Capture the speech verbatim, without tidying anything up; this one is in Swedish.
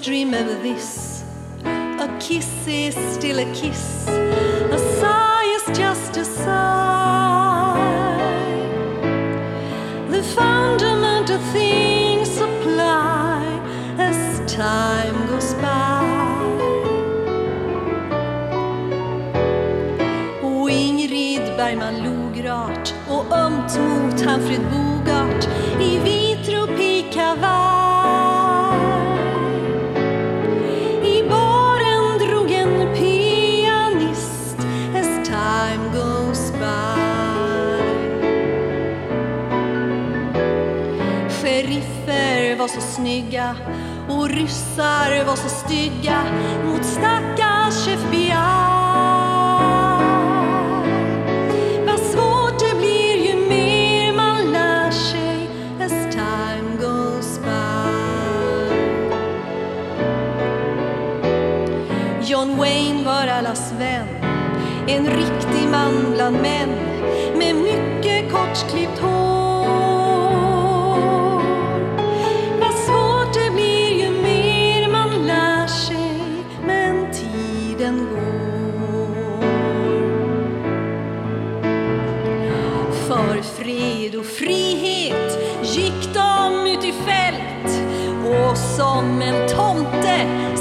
dream of this. A kiss is still a kiss. A sigh is just a sigh. The fundamental things apply as time goes by. Och Ingrid Bergman Logrart och ömt mot Hanfred Bogart i vit tropikavaj. I baren drog en pianist as time goes by. Sheriffer var så snygga och ryssar var så stygga mot stackars F B I. Vad svårt det blir ju mer man lär sig as time goes by. John Wayne var allas vän, en riktig man bland män med mycket kortklippt hår. Vad svårt det blir ju mer man lär sig, men tiden går. För fred och frihet gick de ut i fält och som en tomte